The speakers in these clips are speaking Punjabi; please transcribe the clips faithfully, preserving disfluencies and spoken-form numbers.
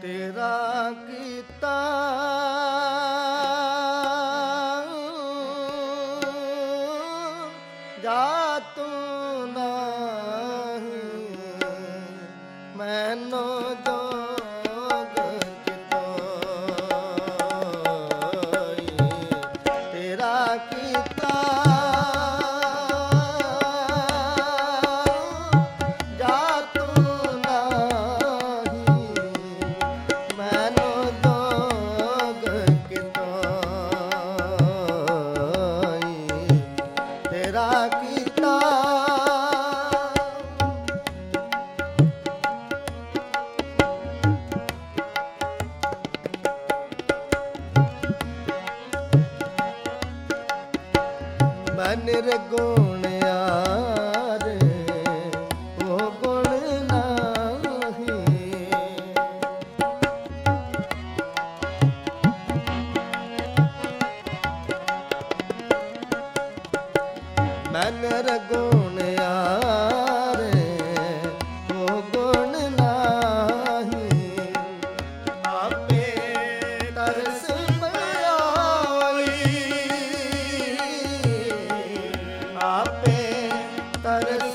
ਤੇਰਾ ਕੀਤਾ ਜਾ ਤੂੰ ਨਹੀਂ ਮੈਨੂੰ ਜੋਗ ਕਿਤੋਈ ਤੇਰਾ ਕੀਤਾ ਜਾ ਤੂੰ ਨਹੀਂ ਮੈਨੂੰ ਜੋਗ ਕਿਤੋਈ ਤੇਰਾ ਕੀਤਾ ਮਨ ਰਗੁਣ ਯਾਰ ਉਹ ਗੁਣ ਨਾਹੀ ਮਨ ਰਗੁਣ ਯਾਰ ਉਹ ਗੁਣ ਨਾਹੀ ਆਪੇ ਤਰਸ ਆਪੇ ਤਰਸ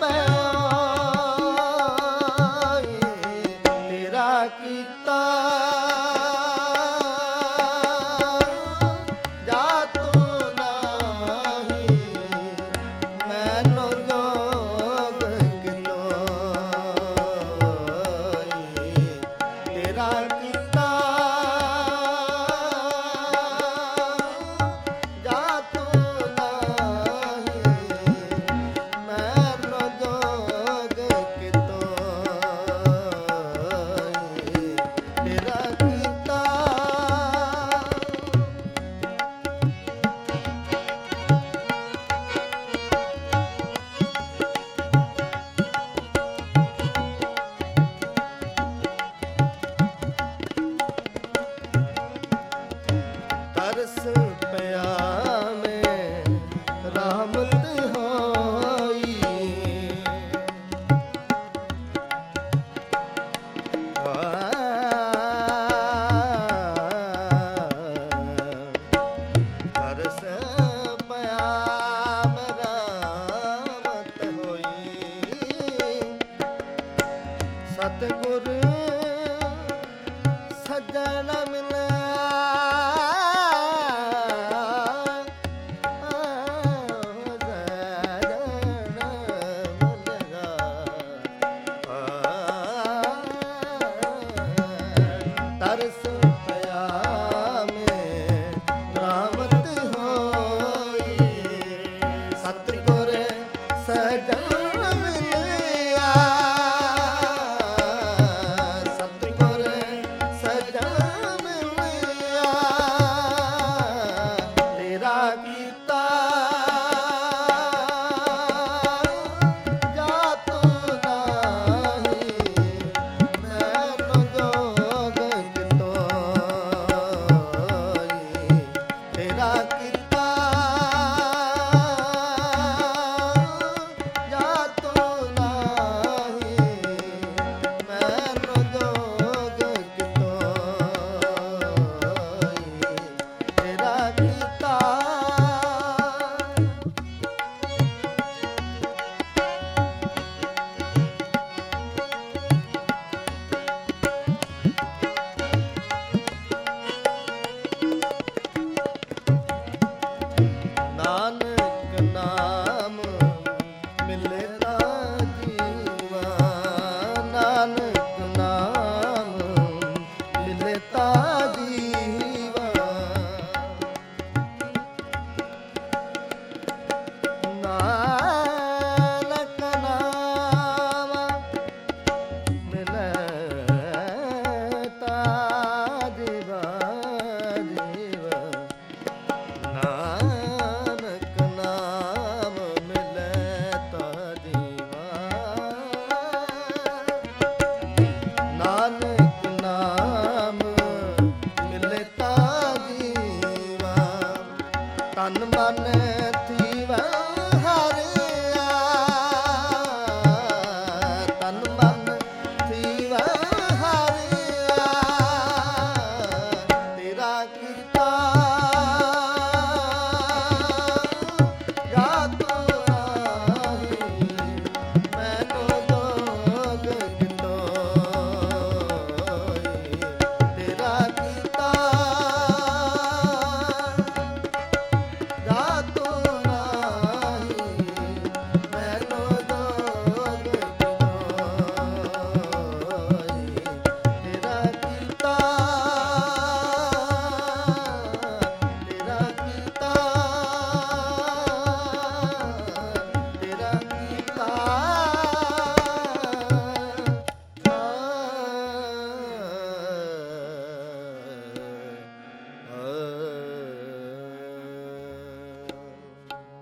ਪਾਈ ਤੇਰਾ ਕੀਤਾ ਜਾ ਤੂੰ ਨਹੀਂ ਮੈਨੂੰ ਜੋਗ ਕਿਤੋਈ ਤੇਰਾ ਕੀਤਾ ਜਾ ਤੂੰ ਤਰਸ ਪਿਆ ਮੈਂ ਰਹਿਮਤ ਹੋਈ ਤਰਸ ਪਿਆ ਮੈਂ ਰਹਿਮਤ ਹੋਈ ਸਤਿਗੁਰ ਸੱਜਣ ਮਿਲਿਆ